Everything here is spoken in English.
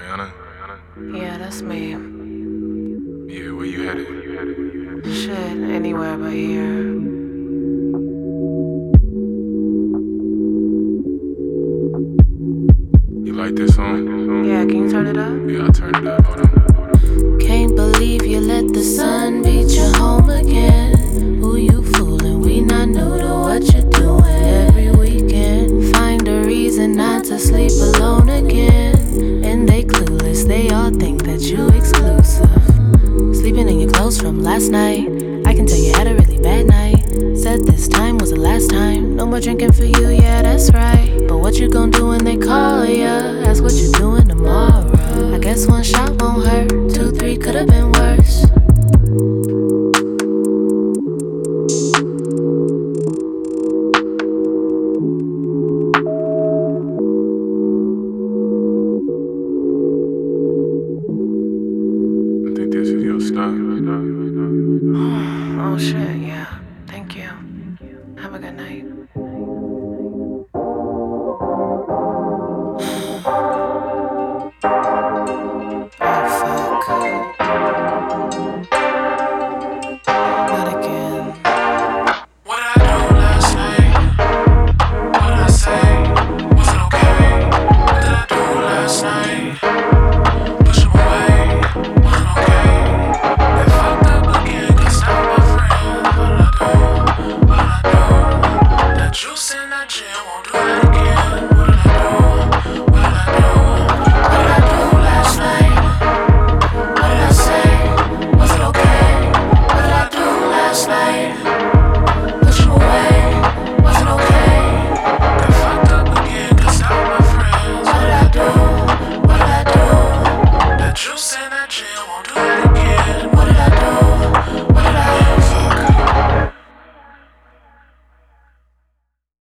Ariana? Yeah, that's me. Yeah, where you headed? Shit, anywhere but here. You like this song? Yeah, can you turn it up? Yeah, I'll turn it up. Hold on. Can't believe you let the sun beat you home again. Who you fooling? We not new to what you're doing. Every weekend, find a reason not to sleep